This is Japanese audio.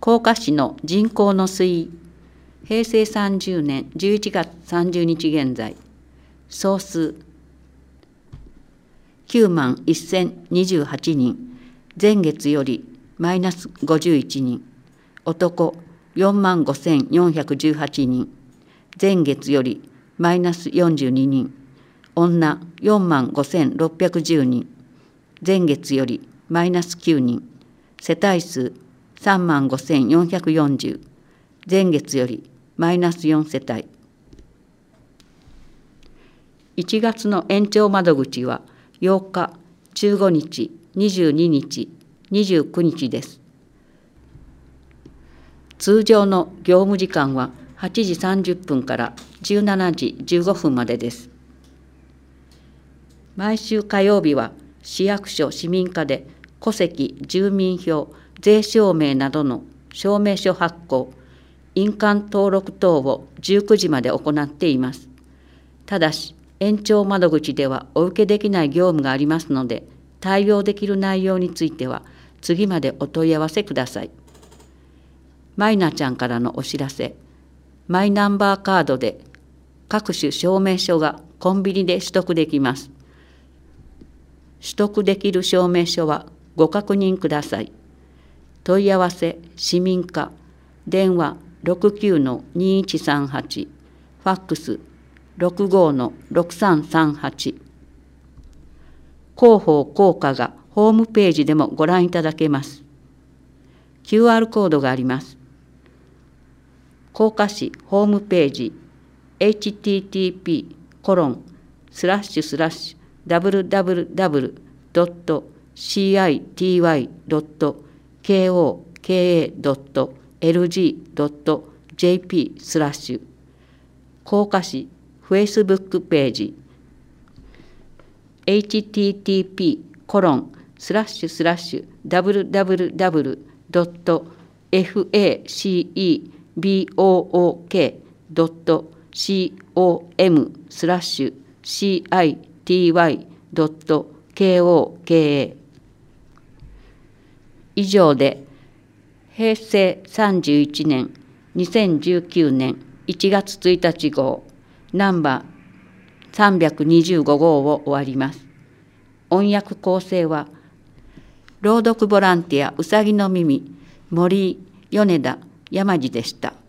甲賀市の人口の推移、平成30年11月30日現在、総数91,028人、前月よりマイナス51人、男45,418人、前月よりマイナス42人、女45,610人、前月よりマイナス9人、世帯数35,440、前月よりマイナス4世帯。1月の延長窓口は8日、15日、22日、29日です。通常の業務時間は8時30分から17時15分までです。毎週火曜日は市役所市民課で戸籍、住民票、税証明などの証明書発行、印鑑登録等を19時まで行っています。ただし、延長窓口ではお受けできない業務がありますので、対応できる内容については次までお問い合わせください。マイナちゃんからのお知らせ。マイナンバーカードで各種証明書がコンビニで取得できます。取得できる証明書はご確認ください。問い合わせ市民課、電話 69-2138、ファックス 65-6338。広報効果がホームページでもご覧いただけます。QR コードがあります。甲賀市ホームページ http://www.city.koka.lg.jp/ 甲賀市フェイスブックページ http://www.facebook.com/city.koka。 以上で平成31年2019年1月1日号ナンバー325号を終わります。音訳構成は朗読ボランティアうさぎの耳、森井、米田、山地でした。